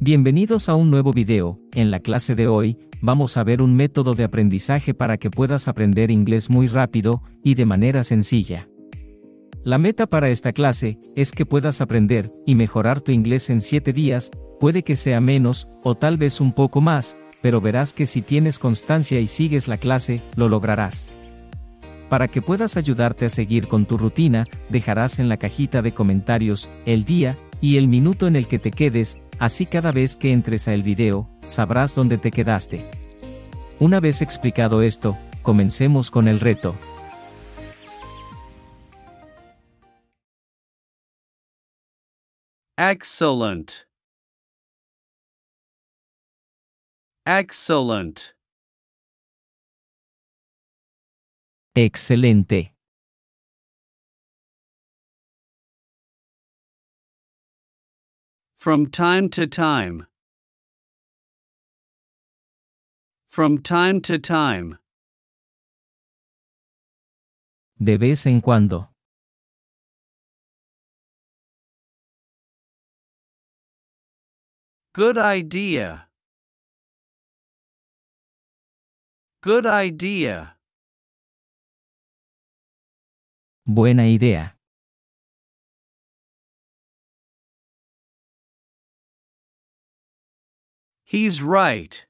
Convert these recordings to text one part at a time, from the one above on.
Bienvenidos a un nuevo video. En la clase de hoy, vamos a ver un método de aprendizaje para que puedas aprender inglés muy rápido y de manera sencilla. La meta para esta clase es que puedas aprender y mejorar tu inglés en 7 días, puede que sea menos o tal vez un poco más, pero verás que si tienes constancia y sigues la clase, lo lograrás. Para que puedas ayudarte a seguir con tu rutina, dejarás en la cajita de comentarios el día y el minuto en el que te quedes, así cada vez que entres a el video, sabrás dónde te quedaste. Una vez explicado esto, comencemos con el reto. Excellent. Excellent. Excelente. From time to time. From time to time. De vez en cuando. Good idea. Good idea. Buena idea. He's right.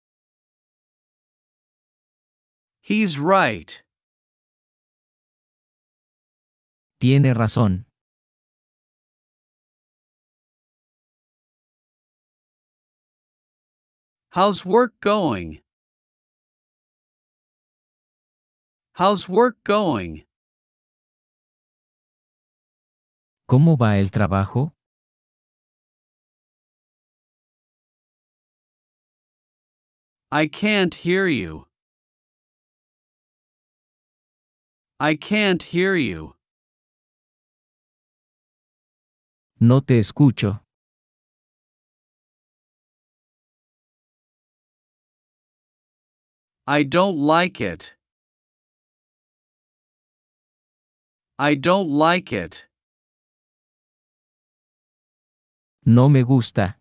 He's right. Tiene razón. How's work going? How's work going? ¿Cómo va el trabajo? I can't hear you. I can't hear you. No te escucho. I don't like it. I don't like it. No me gusta.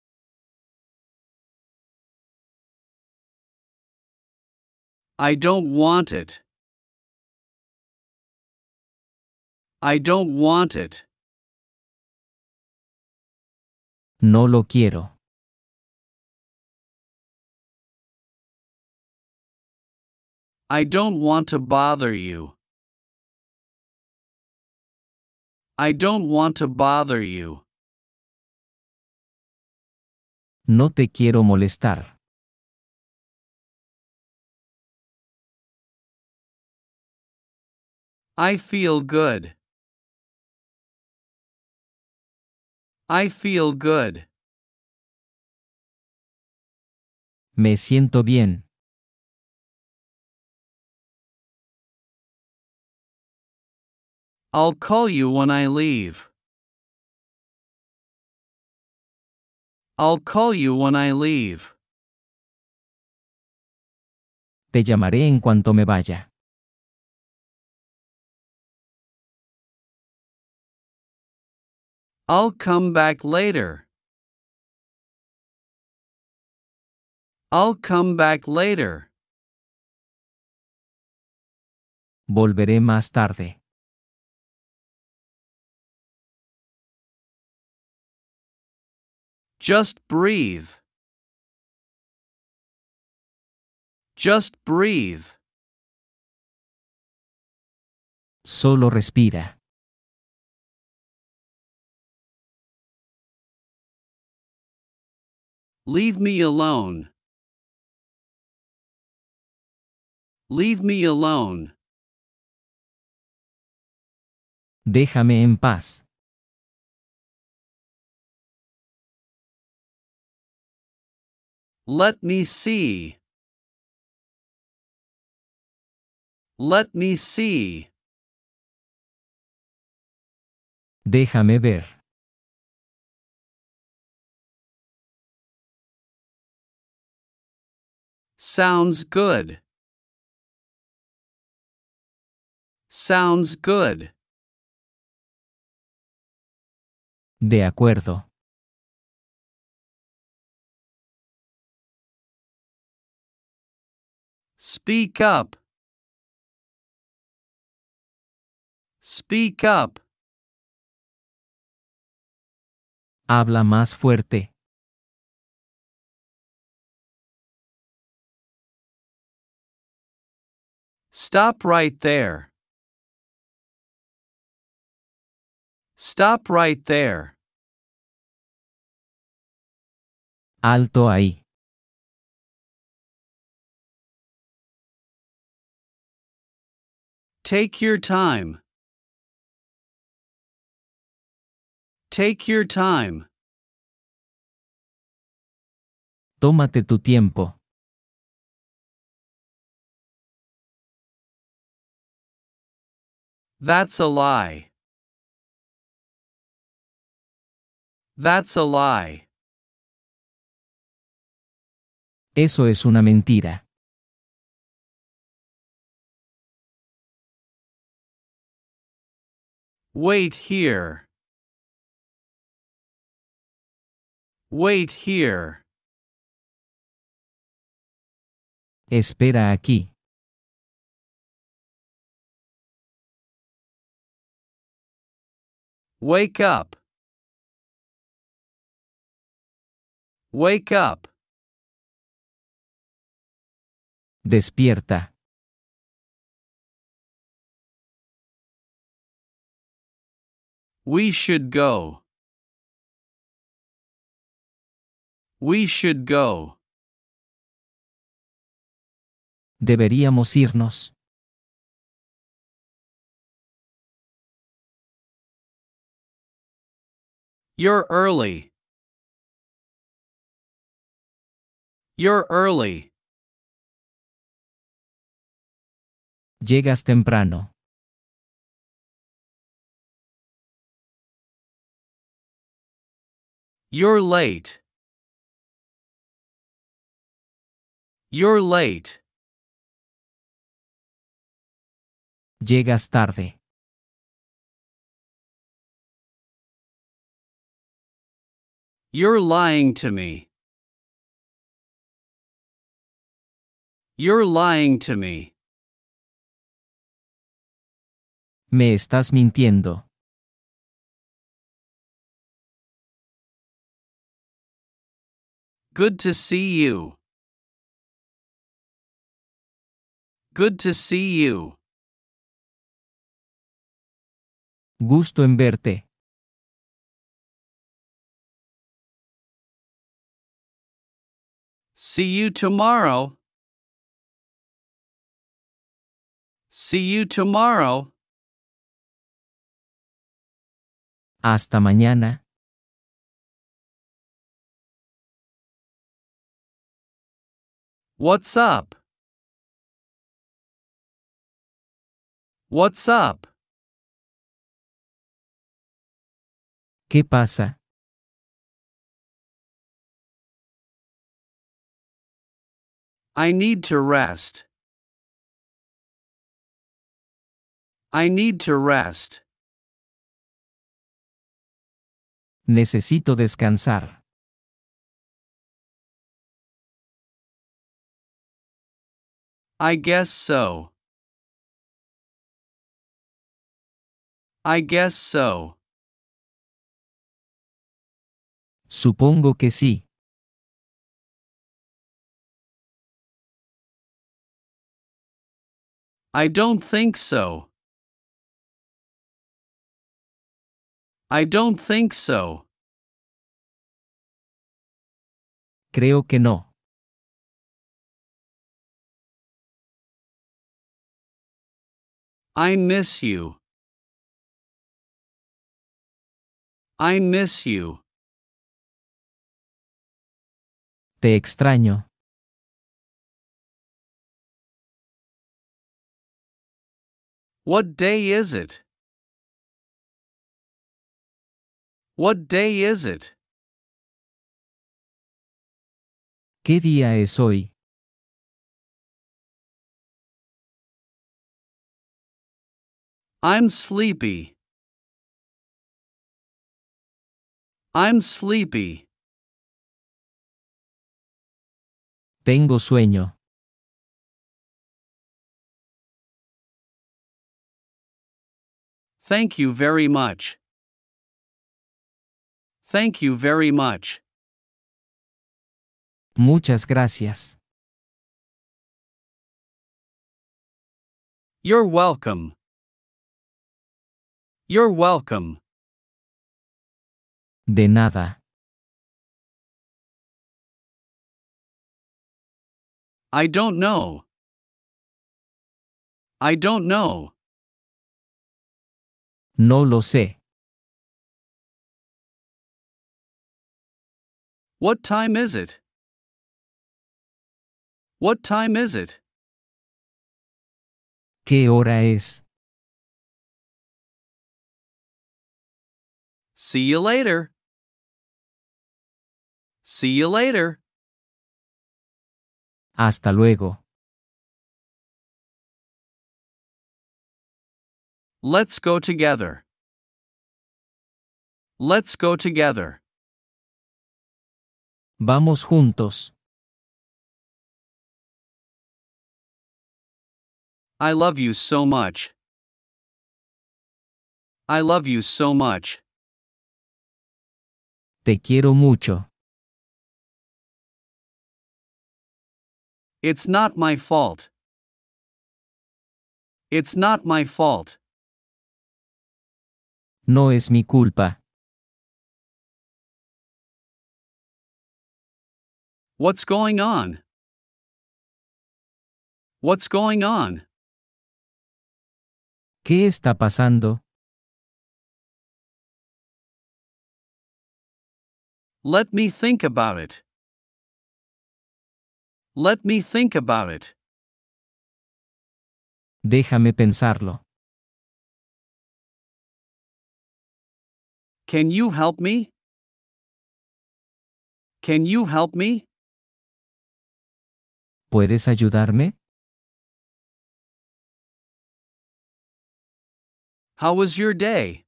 I don't want it. I don't want it. No lo quiero. I don't want to bother you. I don't want to bother you. No te quiero molestar. I feel good. I feel good. Me siento bien. I'll call you when I leave. I'll call you when I leave. Te llamaré en cuanto me vaya. I'll come back later. I'll come back later. Volveré más tarde. Just breathe. Just breathe. Solo respira. Leave me alone. Leave me alone. Déjame en paz. Let me see. Let me see. Déjame ver. Sounds good. Sounds good. De acuerdo. Speak up. Speak up. Habla más fuerte. Stop right there. Stop right there. Alto ahí. Take your time. Take your time. Tómate tu tiempo. That's a lie. That's a lie. Eso es una mentira. Wait here. Wait here. Espera aquí. Wake up. Wake up. Despierta. We should go. We should go. Deberíamos irnos. You're early. You're early. Llegas temprano. You're late. You're late. Llegas tarde. You're lying to me. You're lying to me. Me estás mintiendo. Good to see you. Good to see you. Gusto en verte. See you tomorrow. See you tomorrow. Hasta mañana. What's up? What's up? ¿Qué pasa? I need to rest. I need to rest. Necesito descansar. I guess so. I guess so. Supongo que sí. I don't think so. I don't think so. Creo que no. I miss you. I miss you. Te extraño. What day is it? What day is it? ¿Qué día es hoy? I'm sleepy. I'm sleepy. Tengo sueño. Thank you very much. Thank you very much. Muchas gracias. You're welcome. You're welcome. De nada. I don't know. I don't know. No lo sé. What time is it? What time is it? ¿Qué hora es? See you later. See you later. Hasta luego. Let's go together. Let's go together. Vamos juntos. I love you so much. I love you so much. Te quiero mucho. It's not my fault. It's not my fault. No es mi culpa. What's going on? What's going on? ¿Qué está pasando? Let me think about it. Let me think about it. Déjame pensarlo. Can you help me? Can you help me? ¿Puedes ayudarme? How was your day?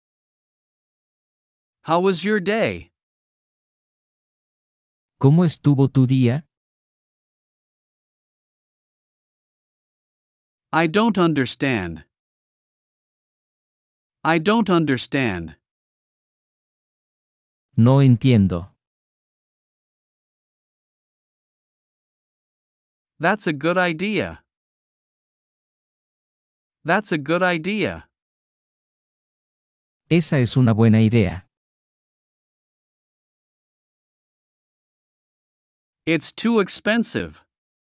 How was your day? ¿Cómo estuvo tu día? I don't understand. I don't understand. No entiendo. That's a good idea. That's a good idea. Esa es una buena idea. It's too expensive.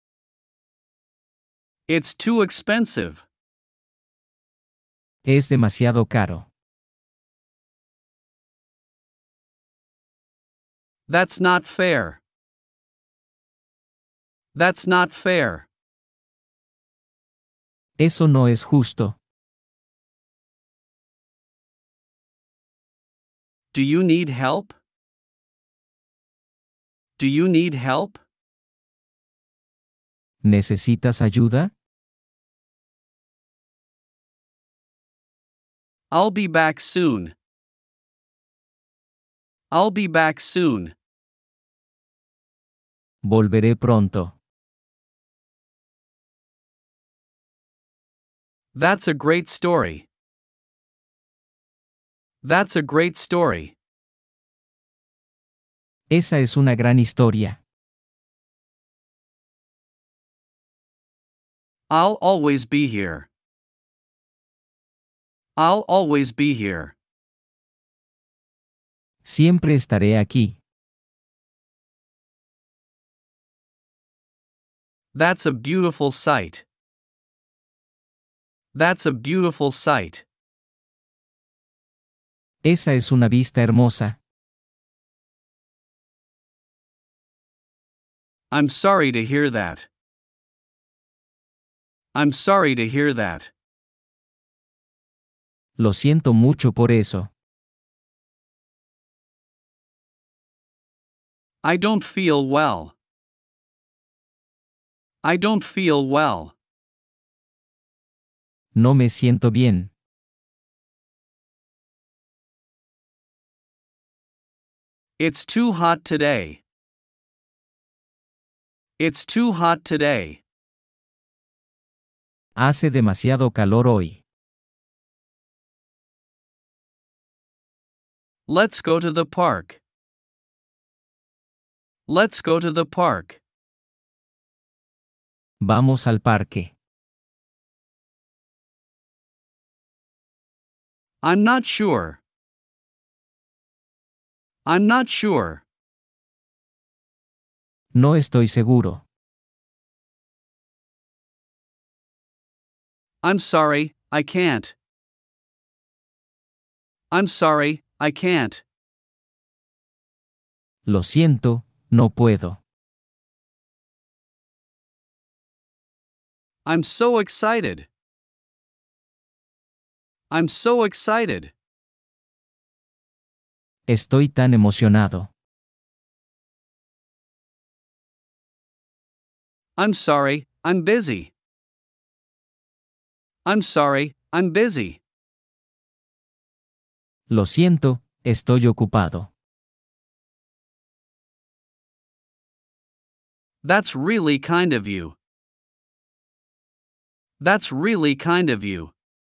It's too expensive. Es demasiado caro. That's not fair. That's not fair. Eso no es justo. Do you need help? Do you need help? ¿Necesitas ayuda? I'll be back soon. I'll be back soon. Volveré pronto. That's a great story. That's a great story. Esa es una gran historia. I'll always be here. I'll always be here. Siempre estaré aquí. That's a beautiful sight. That's a beautiful sight. Esa es una vista hermosa. I'm sorry to hear that. I'm sorry to hear that. Lo siento mucho por eso. I don't feel well. I don't feel well. No me siento bien. It's too hot today. It's too hot today. Hace demasiado calor hoy. Let's go to the park. Let's go to the park. Vamos al parque. I'm not sure. I'm not sure. No estoy seguro. I'm sorry, I can't. I'm sorry, I can't. Lo siento, no puedo. I'm so excited. I'm so excited. Estoy tan emocionado. I'm sorry, I'm busy. I'm sorry, I'm busy. Lo siento, estoy ocupado. That's really kind of you. That's really kind of you.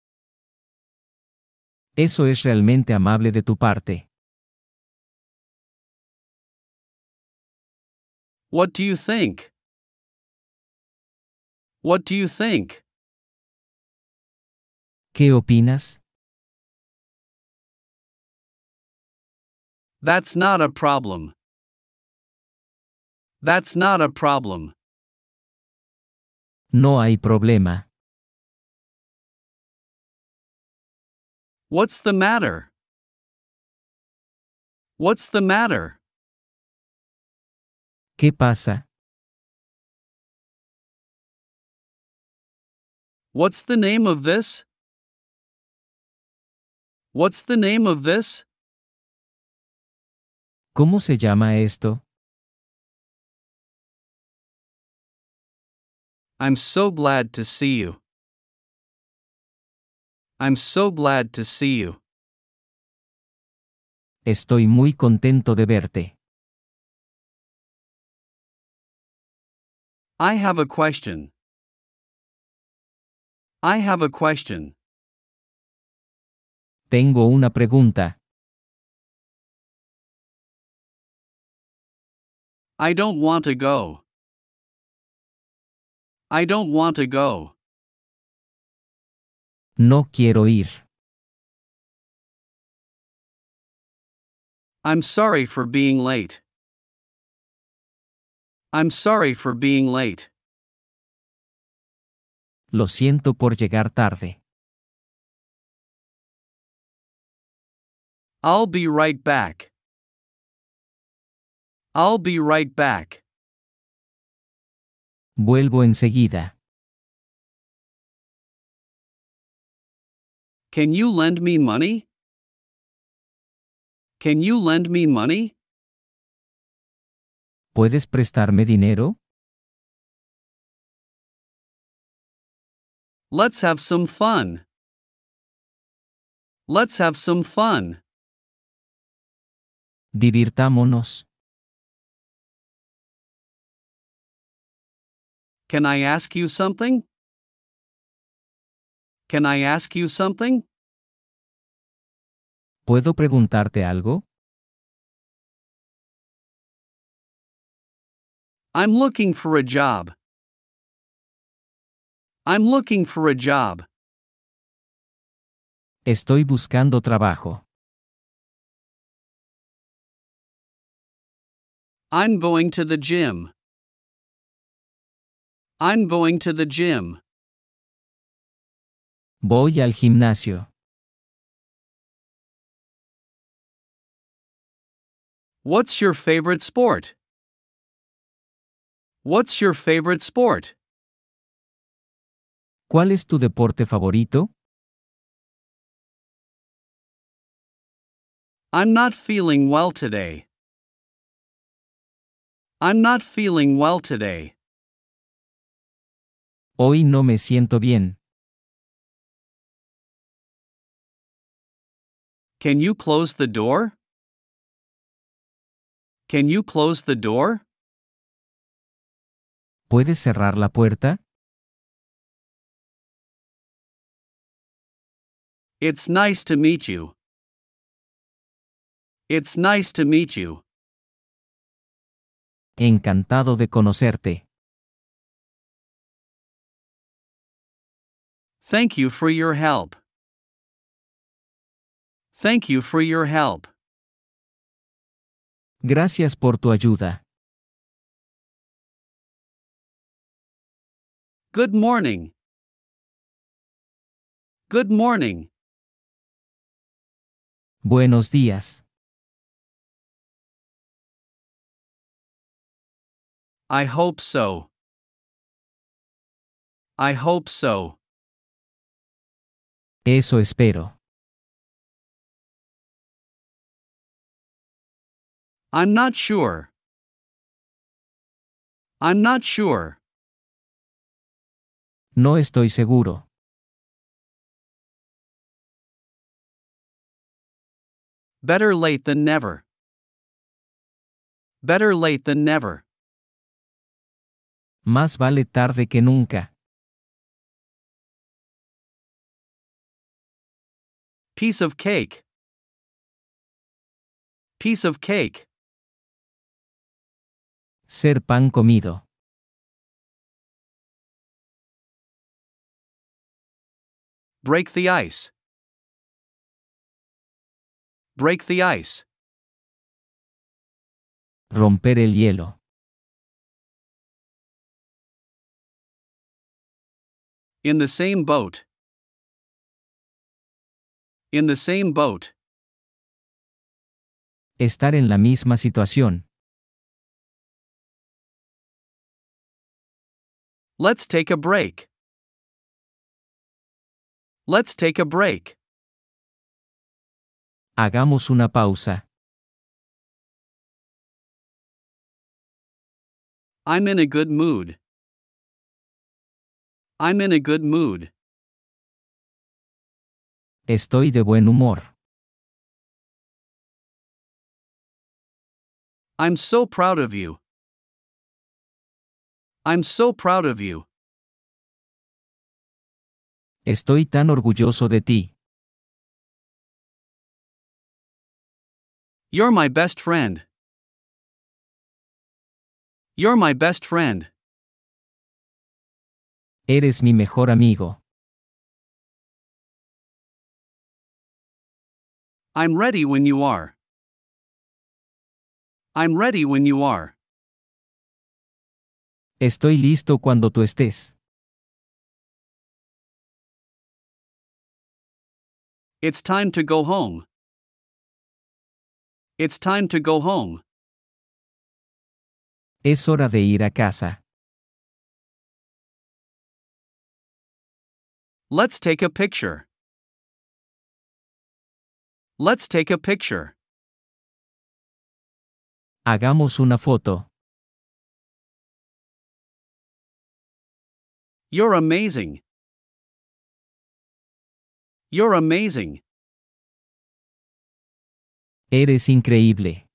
Eso es realmente amable de tu parte. What do you think? What do you think? ¿Qué opinas? That's not a problem. That's not a problem. No hay problema. What's the matter? What's the matter? ¿Qué pasa? What's the name of this? What's the name of this? ¿Cómo se llama esto? I'm so glad to see you. I'm so glad to see you. Estoy muy contento de verte. I have a question. I have a question. Tengo una pregunta. I don't want to go. I don't want to go. No quiero ir. I'm sorry for being late. I'm sorry for being late. Lo siento por llegar tarde. I'll be right back. I'll be right back. Vuelvo enseguida. Can you lend me money? Can you lend me money? ¿Puedes prestarme dinero? Let's have some fun. Let's have some fun. Divirtámonos. Can I ask you something? Can I ask you something? ¿Puedo preguntarte algo? I'm looking for a job. I'm looking for a job. Estoy buscando trabajo. I'm going to the gym. I'm going to the gym. Voy al gimnasio. What's your favorite sport? What's your favorite sport? ¿Cuál es tu deporte favorito? I'm not feeling well today. I'm not feeling well today. Hoy no me siento bien. Can you close the door? Can you close the door? ¿Puedes cerrar la puerta? It's nice to meet you. It's nice to meet you. Encantado de conocerte. Thank you for your help. Thank you for your help. Gracias por tu ayuda. Good morning. Good morning. Buenos días. I hope so. I hope so. Eso espero. I'm not sure. I'm not sure. No estoy seguro. Better late than never. Better late than never. Más vale tarde que nunca. Piece of cake. Piece of cake. Ser pan comido. Break the ice. Break the ice. Romper el hielo. In the same boat. In the same boat. Estar en la misma situación. Let's take a break. Let's take a break. Hagamos una pausa. I'm in a good mood. I'm in a good mood. Estoy de buen humor. I'm so proud of you. I'm so proud of you. Estoy tan orgulloso de ti. You're my best friend. You're my best friend. Eres mi mejor amigo. I'm ready when you are. I'm ready when you are. Estoy listo cuando tú estés. It's time to go home. It's time to go home. Es hora de ir a casa. Let's take a picture. Let's take a picture. Hagamos una foto. You're amazing. You're amazing. Eres increíble.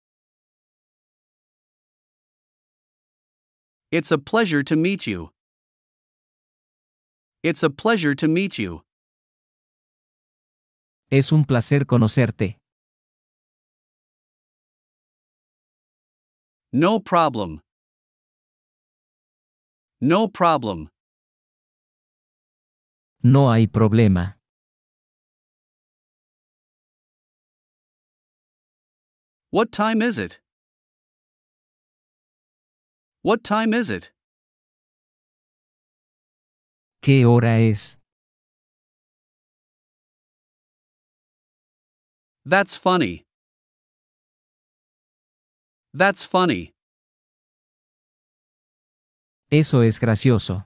It's a pleasure to meet you. It's a pleasure to meet you. Es un placer conocerte. No problem. No problem. No hay problema. What time is it? What time is it? ¿Qué hora es? That's funny. That's funny. Eso es gracioso.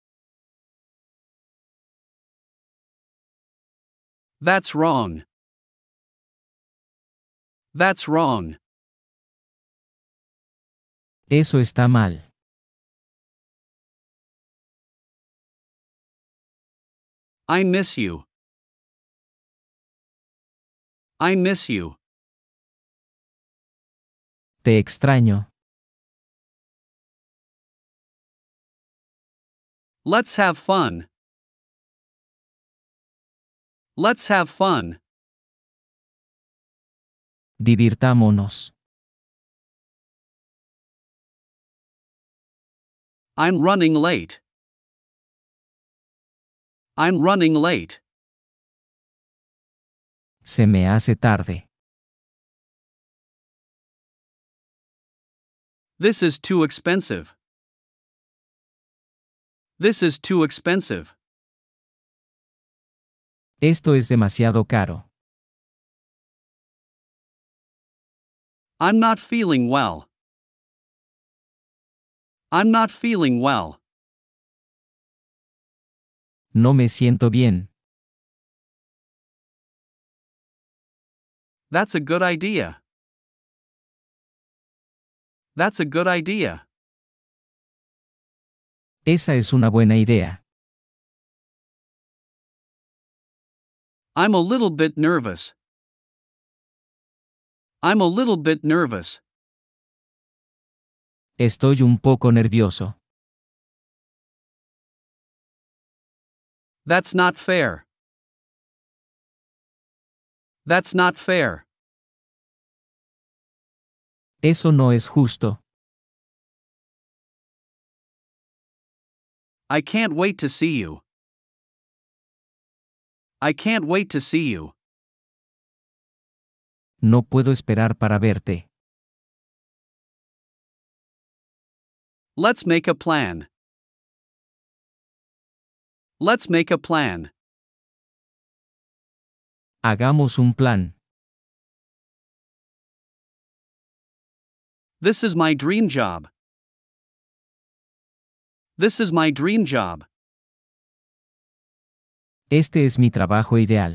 That's wrong. That's wrong. Eso está mal. I miss you. I miss you. Te extraño. Let's have fun. Let's have fun. Divirtámonos. I'm running late. I'm running late. Se me hace tarde. This is too expensive. This is too expensive. Esto es demasiado caro. I'm not feeling well. I'm not feeling well. No me siento bien. That's a good idea. That's a good idea. Esa es una buena idea. I'm a little bit nervous. I'm a little bit nervous. Estoy un poco nervioso. That's not fair. That's not fair. Eso no es justo. I can't wait to see you. I can't wait to see you. No puedo esperar para verte. Let's make a plan. Let's make a plan. Hagamos un plan. This is my dream job. This is my dream job. Este es mi trabajo ideal.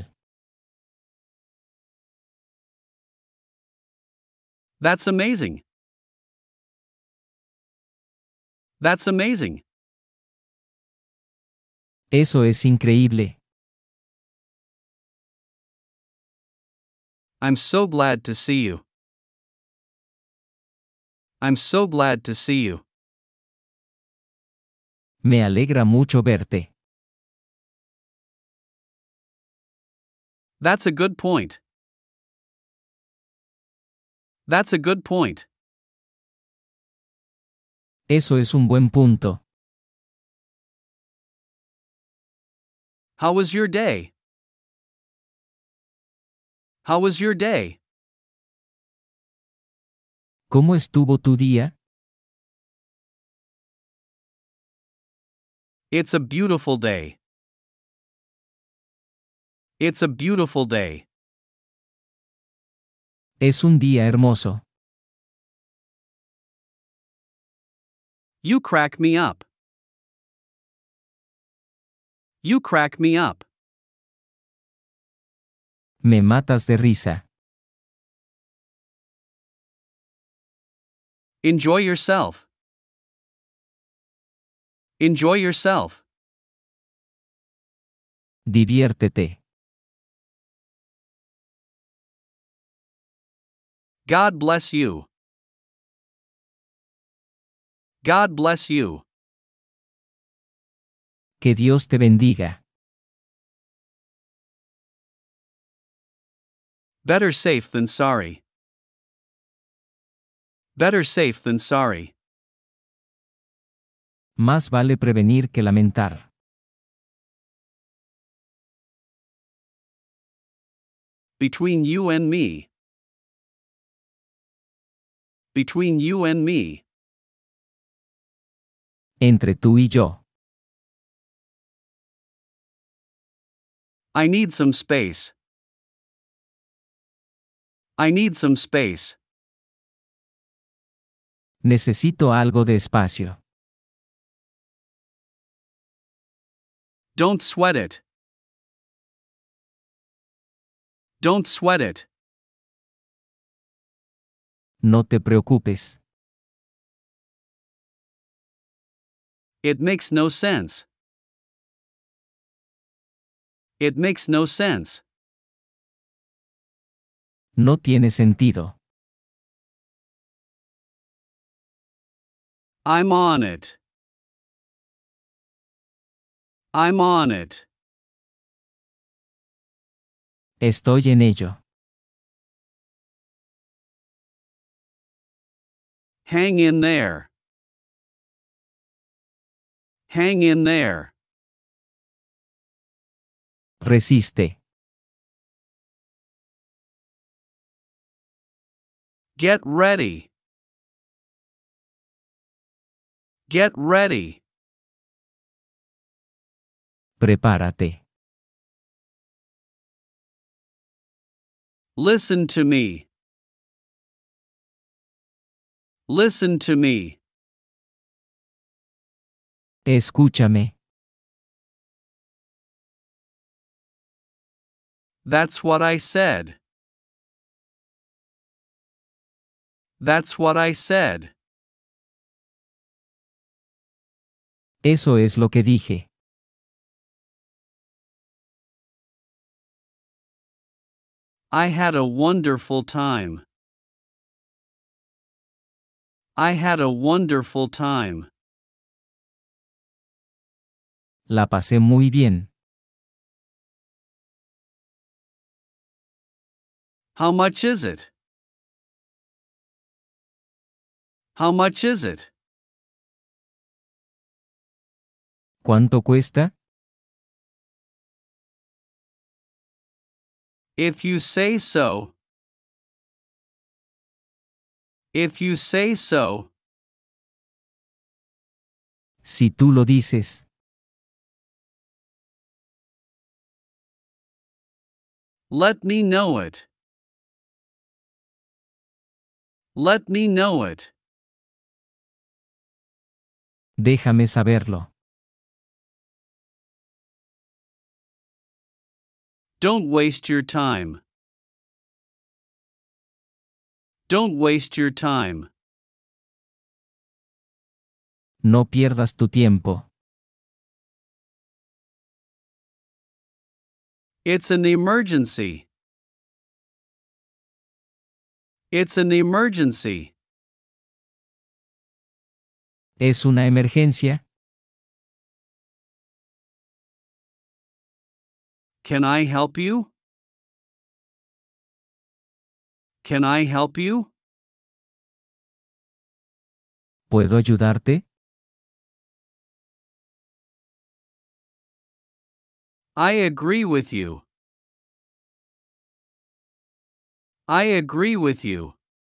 That's amazing. That's amazing. Eso es increíble. I'm so glad to see you. I'm so glad to see you. Me alegra mucho verte. That's a good point. That's a good point. Eso es un buen punto. How was your day? How was your day? ¿Cómo estuvo tu día? It's a beautiful day. It's a beautiful day. Es un día hermoso. You crack me up. You crack me up. Me matas de risa. Enjoy yourself. Enjoy yourself. Diviértete. God bless you. God bless you. Que Dios te bendiga. Better safe than sorry. Better safe than sorry. Más vale prevenir que lamentar. Between you and me. Between you and me. Entre tú y yo. I need some space. I need some space. Necesito algo de espacio. Don't sweat it. Don't sweat it. No te preocupes. It makes no sense. It makes no sense. No tiene sentido. I'm on it. I'm on it. Estoy en ello. Hang in there. Hang in there. Resiste. Get ready. Get ready. Prepárate. Listen to me. Listen to me. Escúchame. That's what I said. That's what I said. Eso es lo que dije. I had a wonderful time. I had a wonderful time. La pasé muy bien. How much is it? How much is it? ¿Cuánto cuesta? If you say so. If you say so. Si tú lo dices. Let me know it. Let me know it. Déjame saberlo. Don't waste your time. Don't waste your time. No pierdas tu tiempo. It's an emergency. It's an emergency. ¿Es una emergencia? Can I help you? Can I help you? ¿Puedo ayudarte? I agree with you. I agree with you.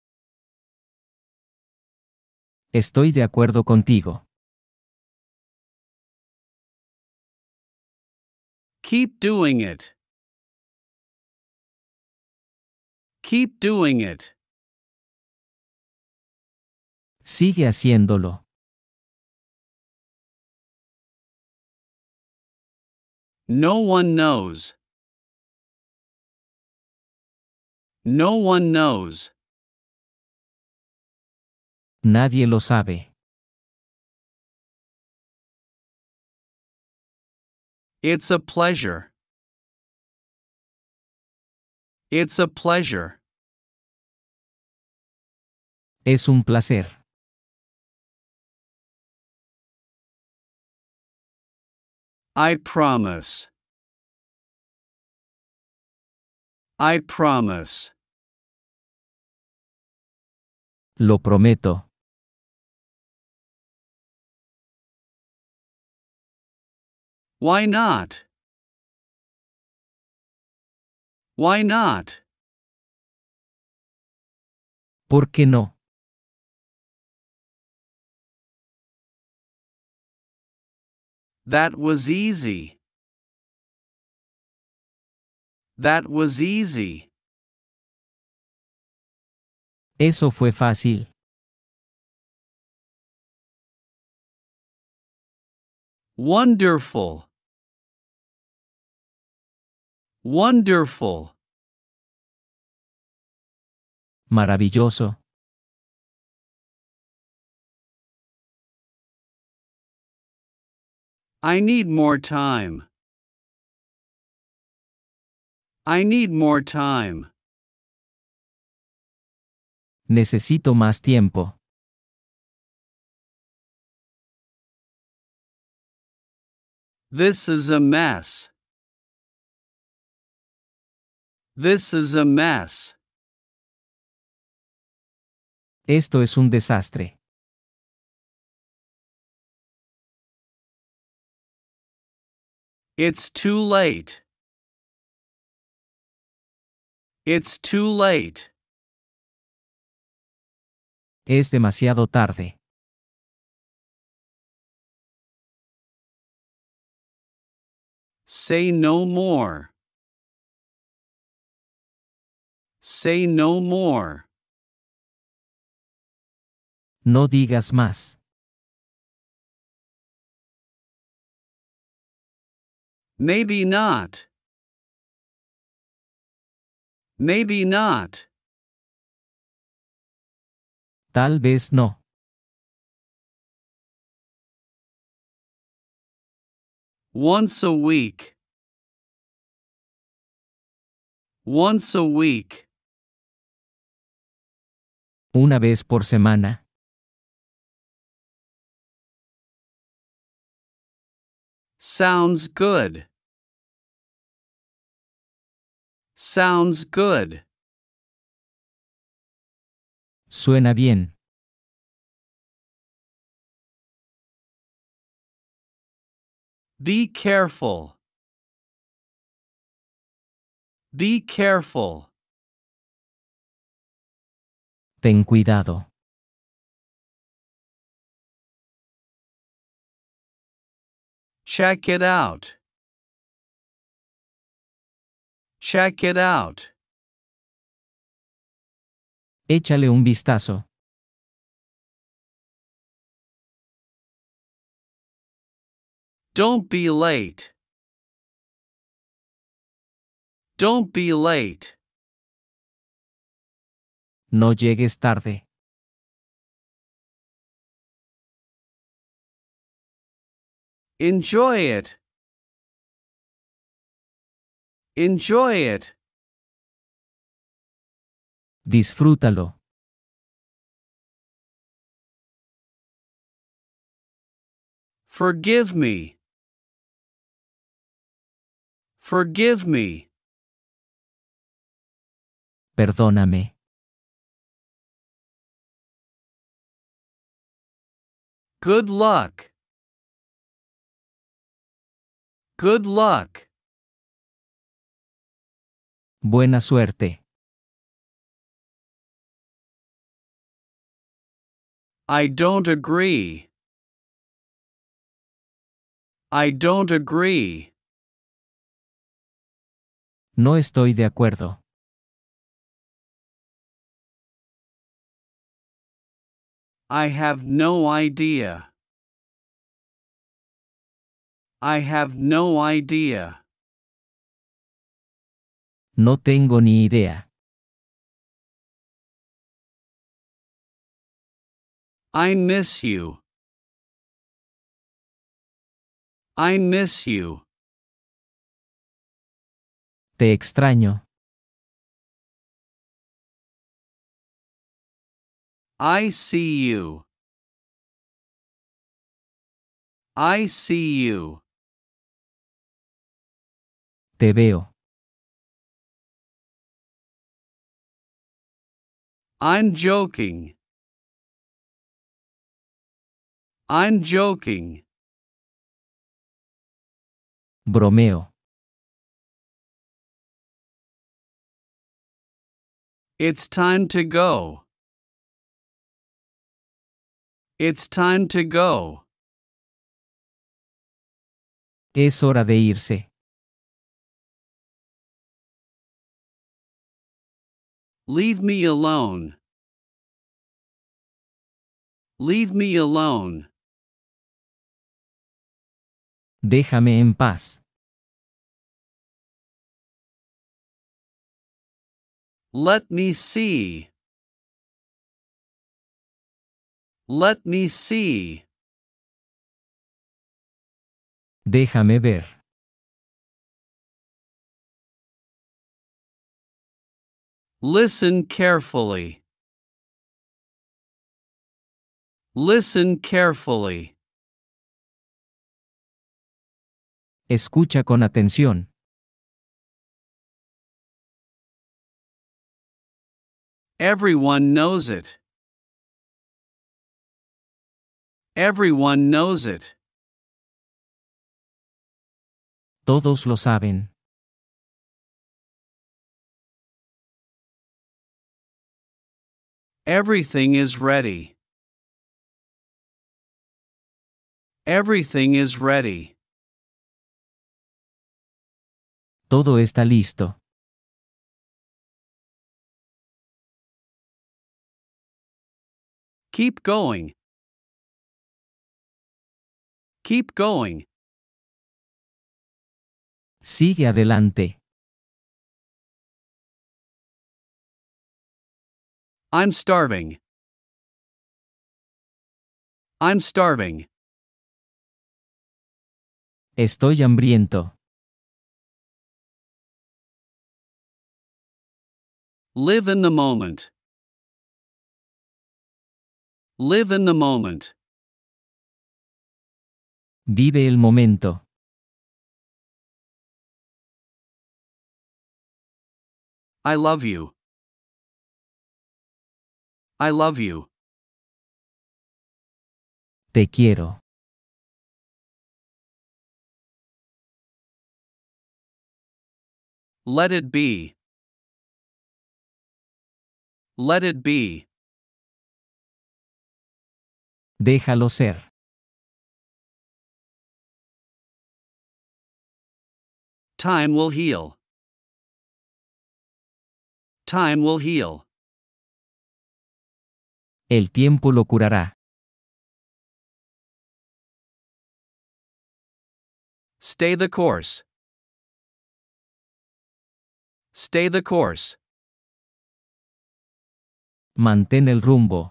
Estoy de acuerdo contigo. Keep doing it. Keep doing it. Sigue haciéndolo. No one knows. No one knows. Nadie lo sabe. It's a pleasure. It's a pleasure. Es un placer. I promise. I promise. Lo prometo. Why not? Why not? ¿Por qué no? That was easy. That was easy. Eso fue fácil. Wonderful. Wonderful. Maravilloso. I need more time. I need more time. Necesito más tiempo. This is a mess. This is a mess. Esto es un desastre. It's too late. It's too late. Es demasiado tarde. Say no more. Say no more. No digas más. Maybe not. Maybe not. Tal vez no. Once a week. Once a week. Una vez por semana. Sounds good. Sounds good. Suena bien. Be careful. Be careful. Ten cuidado. Check it out. Check it out. Échale un vistazo. Don't be late. Don't be late. No llegues tarde. Enjoy it. Enjoy it. Disfrútalo. Forgive me. Forgive me. Perdóname. Good luck. Good luck. Buena suerte. I don't agree. I don't agree. No estoy de acuerdo. I have no idea. I have no idea. No tengo ni idea. I miss you. I miss you. Te extraño. I see you. I see you. Te veo. I'm joking. I'm joking. Bromeo. It's time to go. It's time to go. Es hora de irse. Leave me alone. Leave me alone. Déjame en paz. Let me see. Let me see. Déjame ver. Listen carefully. Listen carefully. Escucha con atención. Everyone knows it. Everyone knows it. Todos lo saben. Everything is ready. Everything is ready. Todo está listo. Keep going. Keep going. Sigue adelante. I'm starving. I'm starving. Estoy hambriento. Live in the moment. Live in the moment. Vive el momento. I love you. I love you. Te quiero. Let it be. Let it be. Déjalo ser. Time will heal. Time will heal. El tiempo lo curará. Stay the course. Stay the course. Mantén el rumbo.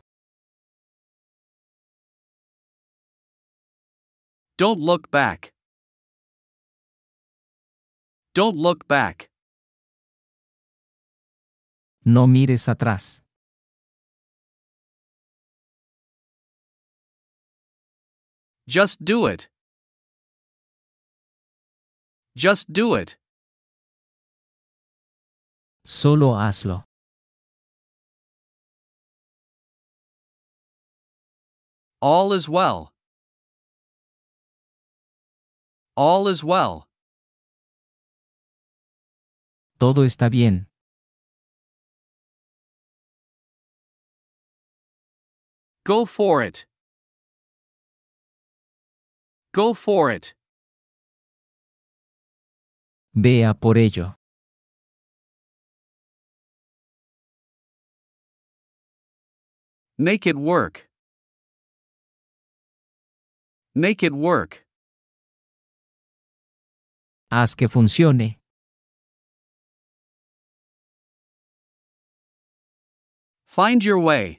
Don't look back. Don't look back. No mires atrás. Just do it. Just do it. Solo hazlo. All is well. All is well. Todo está bien. Go for it. Go for it. Vea por ello. Make it work. Make it work. Haz que funcione. Find your way.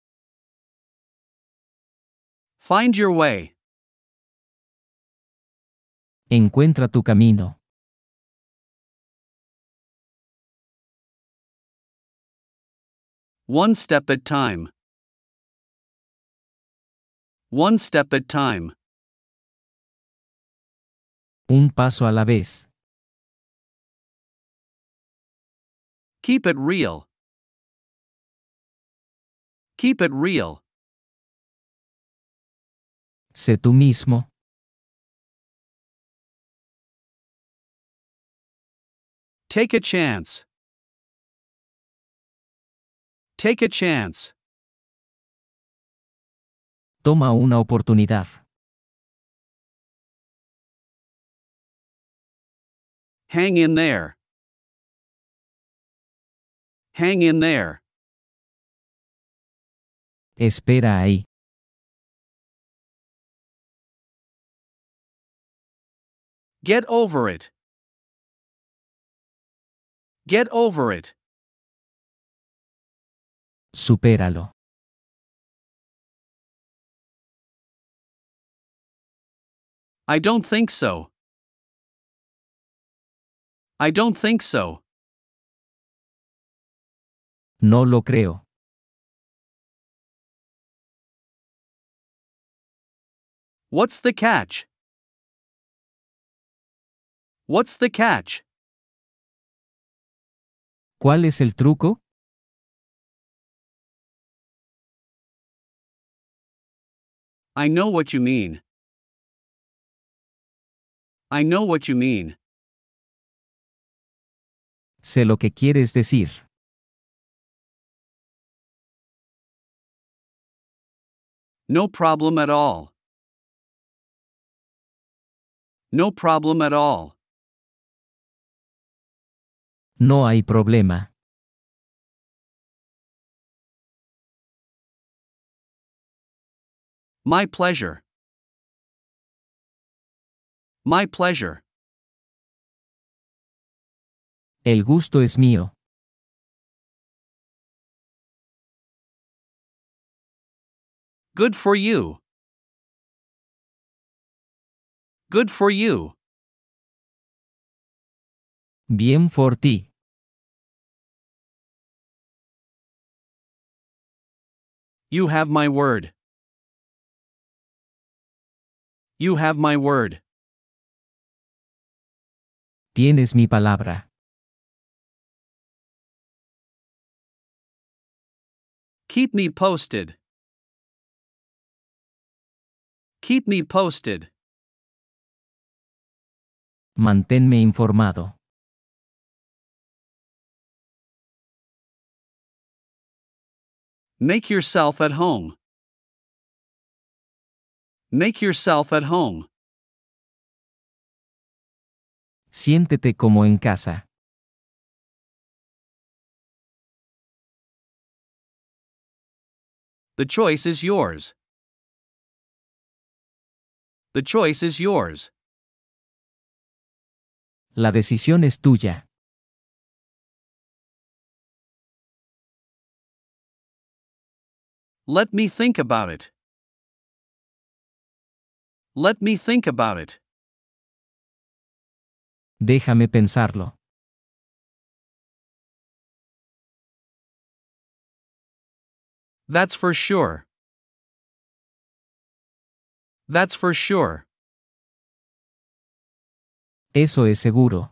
Find your way. Encuentra tu camino. One step at time. One step at time. Un paso a la vez. Keep it real. Keep it real. Sé tú mismo. Take a chance. Take a chance. Toma una oportunidad. Hang in there. Hang in there. Espera ahí. Get over it. Get over it. Supéralo. I don't think so. I don't think so. No lo creo. What's the catch? What's the catch? ¿Cuál es el truco? I know what you mean. I know what you mean. Sé lo que quieres decir. No problem at all. No problem at all. No hay problema. My pleasure. My pleasure. El gusto es mío. Good for you. Good for you. Bien por ti. You have my word. You have my word. Tienes mi palabra. Keep me posted. Keep me posted. Manténme informado. Make yourself at home. Make yourself at home. Siéntete como en casa. The choice is yours. The choice is yours. La decisión es tuya. Let me think about it. Let me think about it. Déjame pensarlo. That's for sure. That's for sure. Eso es seguro.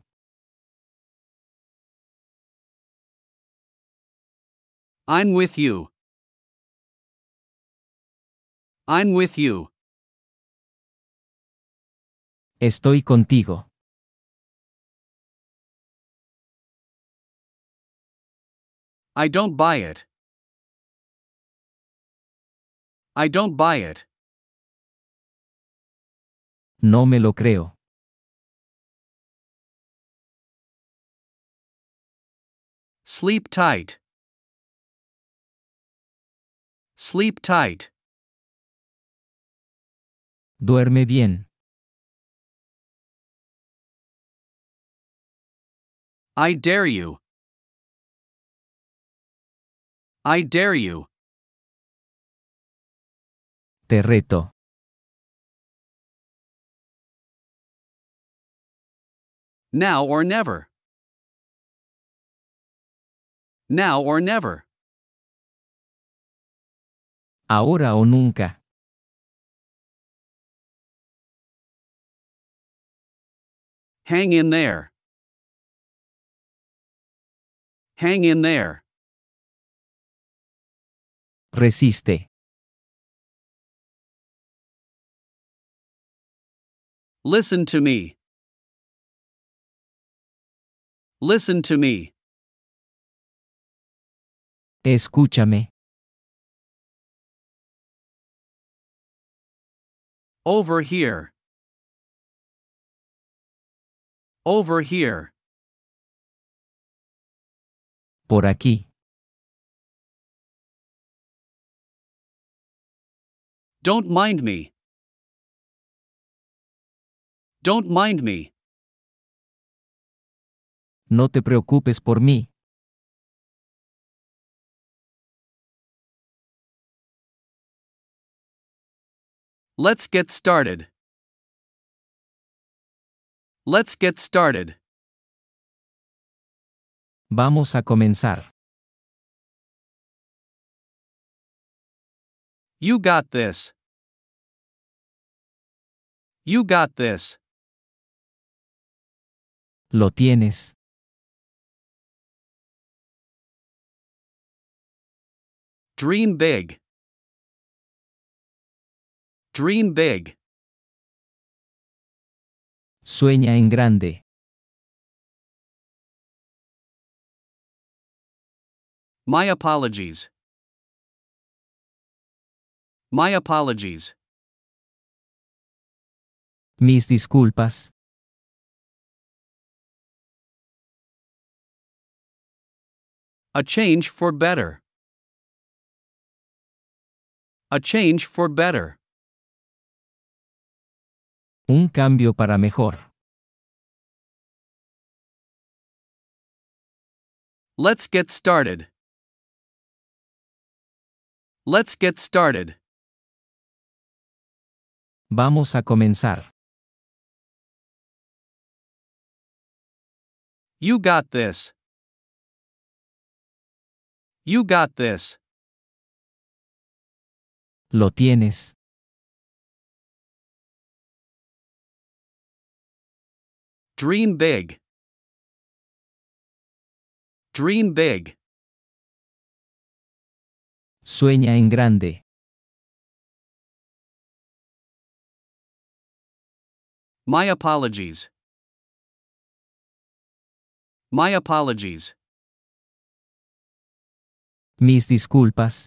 I'm with you. I'm with you. Estoy contigo. I don't buy it. I don't buy it. No me lo creo. Sleep tight. Sleep tight. Duerme bien. I dare you. I dare you. Te reto. Now or never. Now or never. Ahora o nunca. Hang in there. Hang in there. Resiste. Listen to me. Listen to me. Escúchame. Over here. Over here. Por aquí. Don't mind me. Don't mind me. No te preocupes por mí. Let's get started. Let's get started. Vamos a comenzar. You got this. You got this. Lo tienes. Dream big. Dream big. Sueña en grande. My apologies. My apologies. Mis disculpas. A change for better. A change for better. Un cambio para mejor. Let's get started. Let's get started. Vamos a comenzar. You got this. You got this. Lo tienes. Dream big. Dream big. Sueña en grande. My apologies. My apologies. Mis disculpas.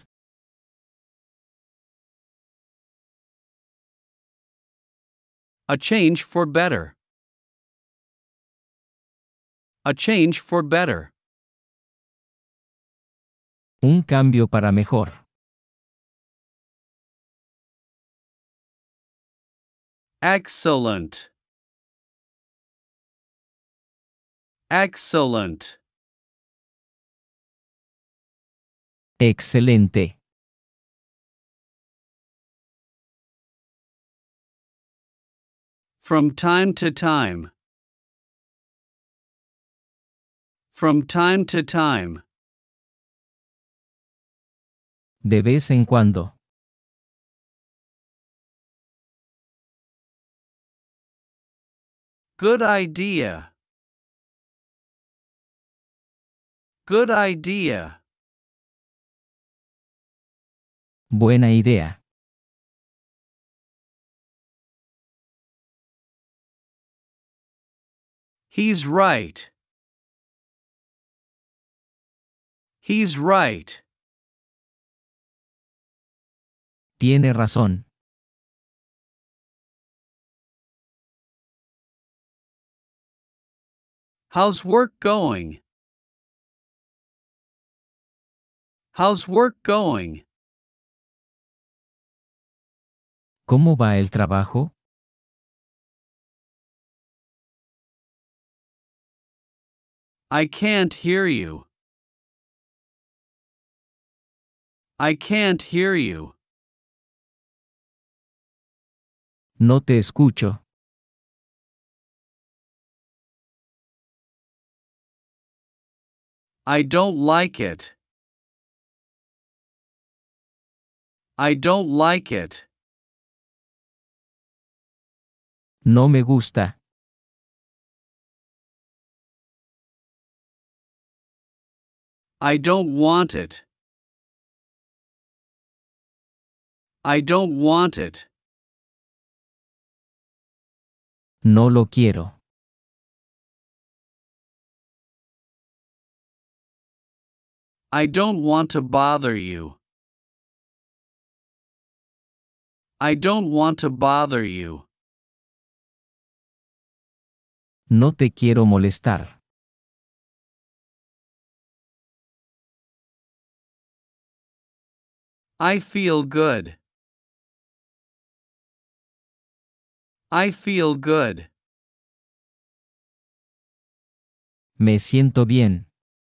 A change for better. A change for better. Un cambio para mejor. Excellent. Excellent. Excelente. From time to time. From time to time. De vez en cuando. Good idea. Good idea. Buena idea. He's right. He's right. Tiene razón. How's work going? How's work going? ¿Cómo va el trabajo? I can't hear you. I can't hear you. No te escucho. I don't like it. I don't like it. No me gusta. I don't want it. I don't want it. No lo quiero. I don't want to bother you. I don't want to bother you. No te quiero molestar. I feel good. I feel good. Me siento bien.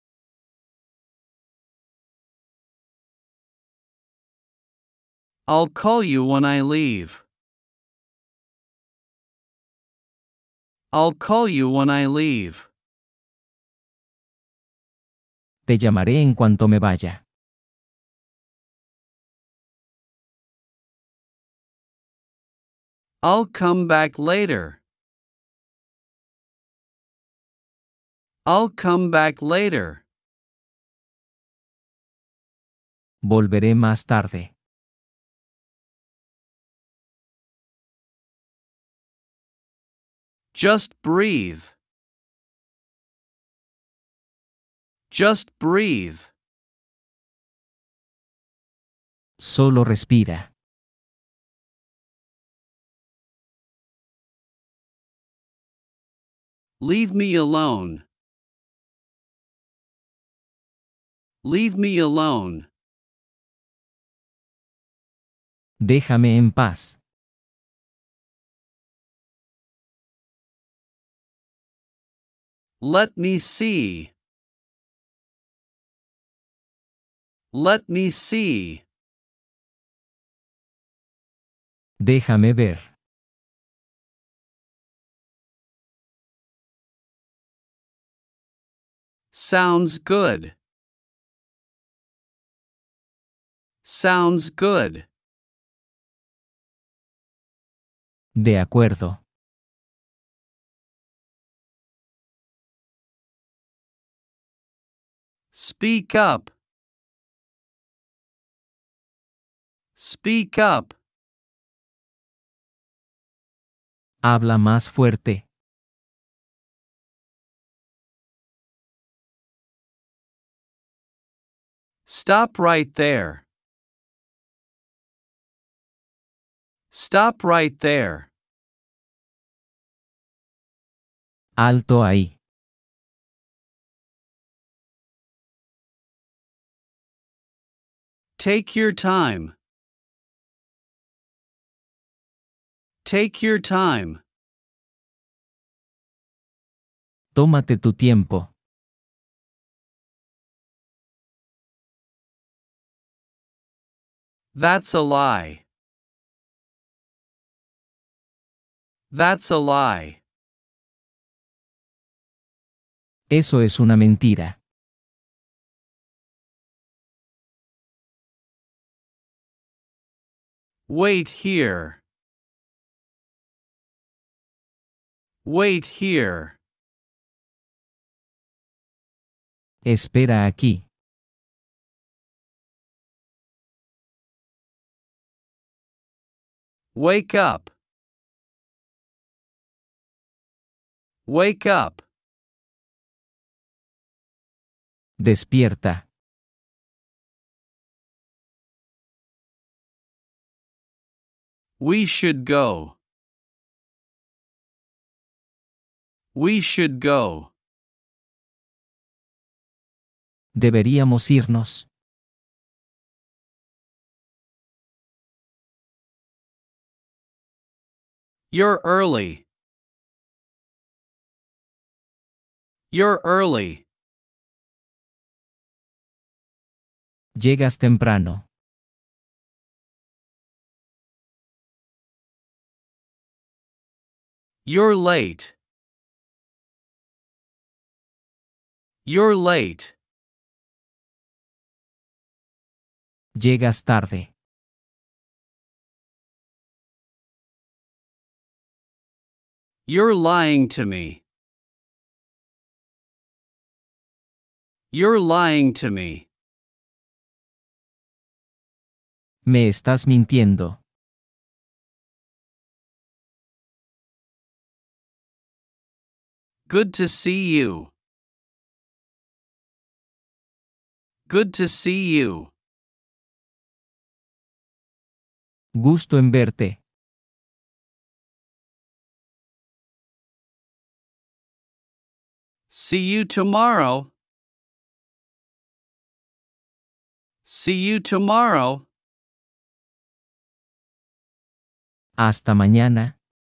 I'll call you when I leave. I'll call you when I leave. Te llamaré en cuanto me vaya. I'll come back later. I'll come back later. Volveré más tarde. Just breathe. Just breathe. Solo respira. Leave me alone. Leave me alone. Déjame en paz. Let me see. Let me see. Déjame ver. Sounds good. Sounds good. De acuerdo. Speak up. Speak up. Habla más fuerte. Stop right there. Stop right there. Alto ahí. Take your time. Take your time. Tómate tu tiempo. That's a lie. That's a lie. Eso es una mentira. Wait here. Wait here. Espera aquí. Wake up. Wake up. Despierta. We should go. We should go. Deberíamos irnos. You're early. You're early. Llegas temprano. You're late. You're late. Llegas tarde. You're lying to me. You're lying to me. Me estás mintiendo. Good to see you. Good to see you. Gusto en verte. See you tomorrow. See you tomorrow. Hasta mañana.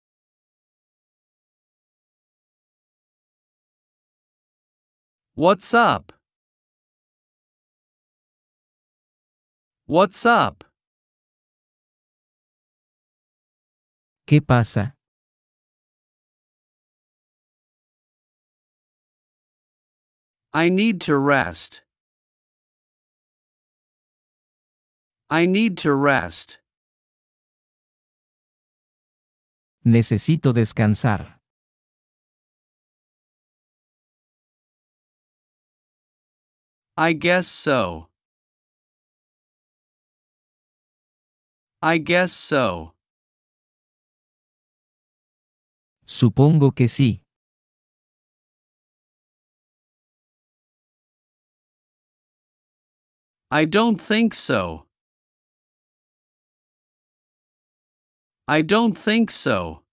What's up? What's up? ¿Qué pasa? I need to rest. I need to rest. Necesito descansar. I guess so. I guess so. Supongo que sí. I don't think so. I don't think so.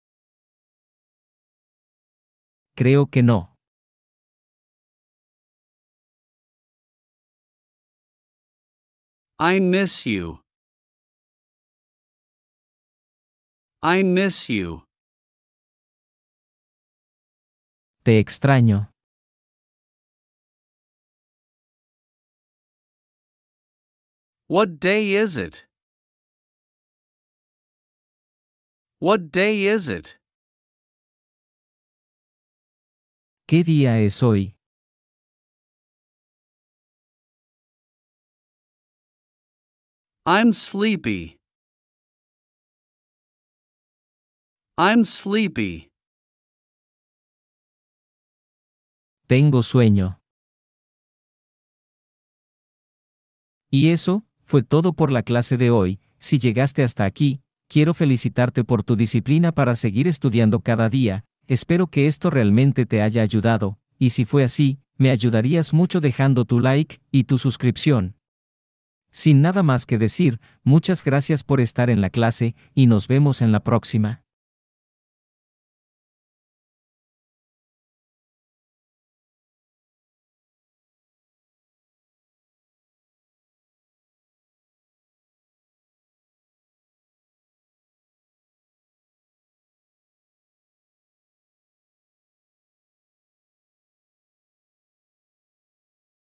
Creo que no. I miss you. I miss you. Te extraño. What day is it? What day is it? ¿Qué día es hoy? I'm sleepy. I'm sleepy. Tengo sueño. Y eso fue todo por la clase de hoy. Si llegaste hasta aquí, quiero felicitarte por tu disciplina para seguir estudiando cada día. Espero que esto realmente te haya ayudado, y si fue así, me ayudarías mucho dejando tu like y tu suscripción. Sin nada más que decir, muchas gracias por estar en la clase y nos vemos en la próxima.